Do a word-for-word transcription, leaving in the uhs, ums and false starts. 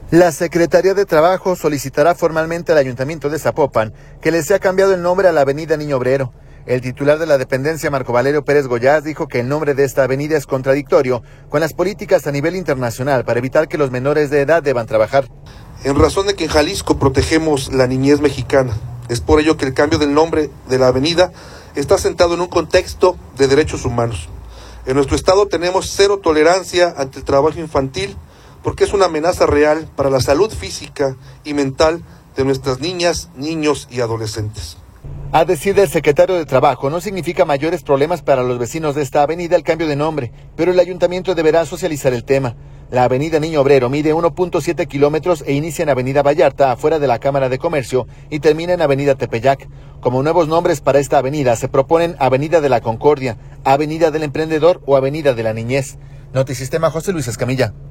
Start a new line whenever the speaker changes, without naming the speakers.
La Secretaría de Trabajo solicitará formalmente al Ayuntamiento de Zapopan que le sea cambiado el nombre a la avenida Niño Obrero. El titular de la dependencia, Marco Valerio Pérez Goyaz, dijo que el nombre de esta avenida es contradictorio con las políticas a nivel internacional para evitar que los menores de edad deban trabajar.
En razón de que en Jalisco protegemos la niñez mexicana, es por ello que el cambio del nombre de la avenida está sentado en un contexto de derechos humanos. En nuestro estado tenemos cero tolerancia ante el trabajo infantil, porque es una amenaza real para la salud física y mental de nuestras niñas, niños y adolescentes.
A decir del secretario de Trabajo, no significa mayores problemas para los vecinos de esta avenida el cambio de nombre, pero el ayuntamiento deberá socializar el tema. La avenida Niño Obrero mide uno punto siete kilómetros e inicia en avenida Vallarta, afuera de la Cámara de Comercio, y termina en avenida Tepeyac. Como nuevos nombres para esta avenida se proponen Avenida de la Concordia, Avenida del Emprendedor o Avenida de la Niñez. Notisistema, José Luis Escamilla.